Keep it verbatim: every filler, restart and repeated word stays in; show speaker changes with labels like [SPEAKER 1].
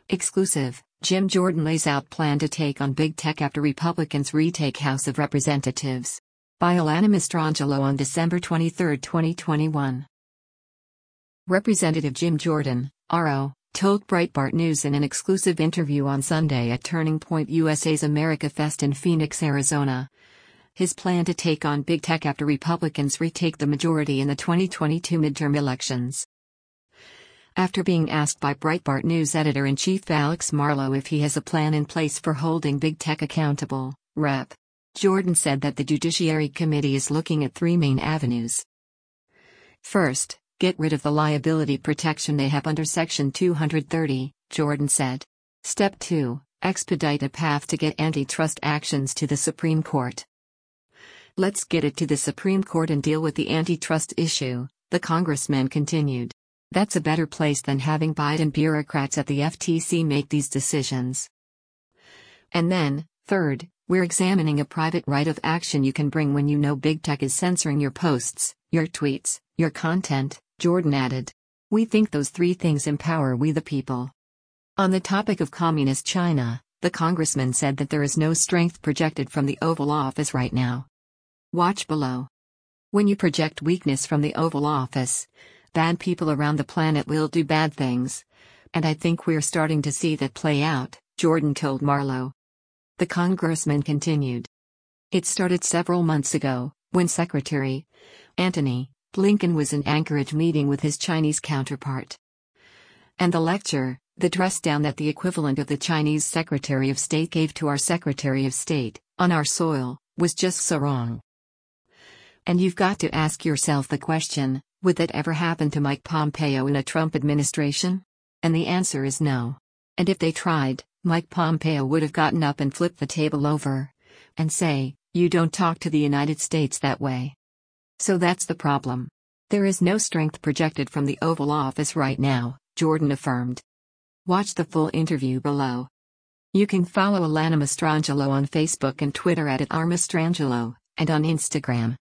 [SPEAKER 1] Exclusive, Jim Jordan lays out plan to take on big tech after Republicans retake House of Representatives. By Alana Mastrangelo on December twenty-third, twenty twenty-one. Representative Jim Jordan, R O, told Breitbart News in an exclusive interview on Sunday at Turning Point U S A's America Fest in Phoenix, Arizona. His plan to take on big tech after Republicans retake the majority in the twenty twenty-two midterm elections. After being asked by Breitbart News editor-in-chief Alex Marlow if he has a plan in place for holding big tech accountable, Rep Jordan said that the Judiciary Committee is looking at three main avenues. First, get rid of the liability protection they have under Section two thirty, Jordan said. Step two, expedite a path to get antitrust actions to the Supreme Court. Let's get it to the Supreme Court and deal with the antitrust issue, the congressman continued. That's a better place than having Biden bureaucrats at the F T C make these decisions. And then, third, we're examining a private right of action you can bring when you know big tech is censoring your posts, your tweets, your content, Jordan added. We think those three things empower we the people. On the topic of communist China, the congressman said that there is no strength projected from the Oval Office right now. Watch below. When you project weakness from the Oval Office, bad people around the planet will do bad things. And I think we're starting to see that play out, Jordan told Marlow. The congressman continued. It started several months ago, when Secretary Antony Blinken was in Anchorage meeting with his Chinese counterpart. And the lecture, the dress down that the equivalent of the Chinese Secretary of State gave to our Secretary of State, on our soil, was just so wrong. And you've got to ask yourself the question, would that ever happen to Mike Pompeo in a Trump administration? And the answer is no. And if they tried, Mike Pompeo would have gotten up and flipped the table over. And say, you don't talk to the United States that way. So that's the problem. There is no strength projected from the Oval Office right now, Jordan affirmed. Watch the full interview below. You can follow Alana Mastrangelo on Facebook and Twitter at, at R Mastrangelo, and on Instagram,